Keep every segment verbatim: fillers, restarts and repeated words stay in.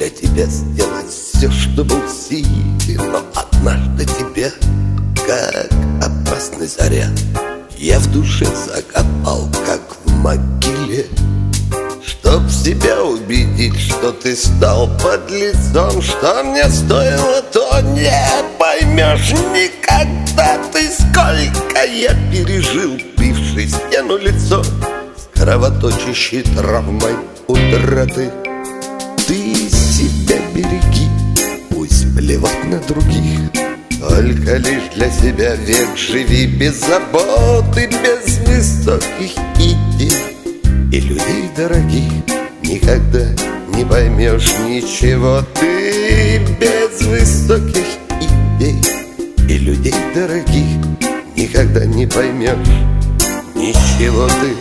для тебя сделать все, чтобы усилить. Но однажды тебе, как опасный заряд, я в душе закопал, как в могиле. Чтоб себя убедить, что ты стал подлецом, что мне стоило, то не поймешь никогда ты, сколько я пережил, бивший стену лицом с кровоточащей травмой утраты. Ты себя береги, пусть плевать на других, только лишь для себя век живи без заботы, без высоких идей и людей дорогих. Никогда не поймешь ничего ты без высоких идей и людей дорогих. Никогда не поймешь ничего ты.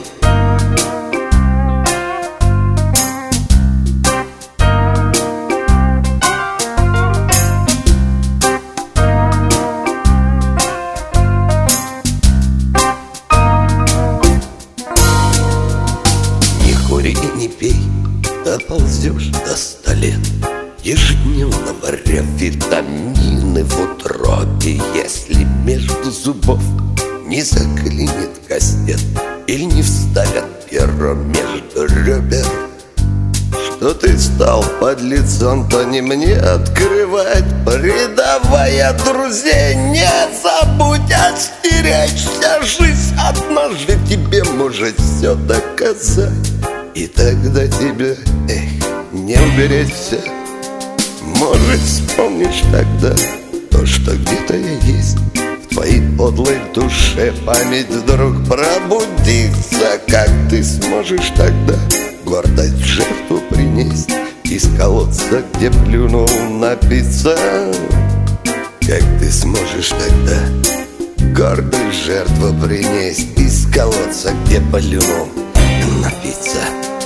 И не пей, доползешь до ста лет, ежедневно варя витамины в утробе. Если между зубов не заклинит кастет или не вставят перо между ребер, что ты стал подлецом, то не мне открывать. Предавая друзей, не забудь остеречься. Жизнь однажды тебе может все доказать, и тогда тебе, эх, не уберечься. Может, вспомнишь тогда то, что где-то я есть. В твоей подлой душе память вдруг пробудится. Как ты сможешь тогда гордость в жертву принести, из колодца, где плюнул, напиться? Как ты сможешь тогда гордую жертву принести, из колодца, где плюнул, напиться?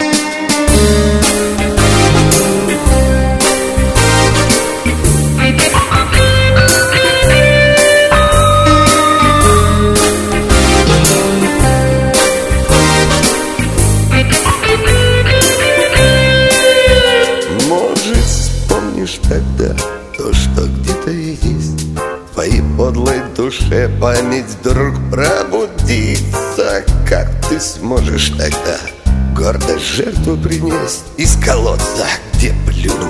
Может, вспомнишь тогда то, что где-то и есть. В твоей подлой душе память вдруг пробудится. Как ты сможешь тогда гордо жертву принести, из колодца, где плюнул,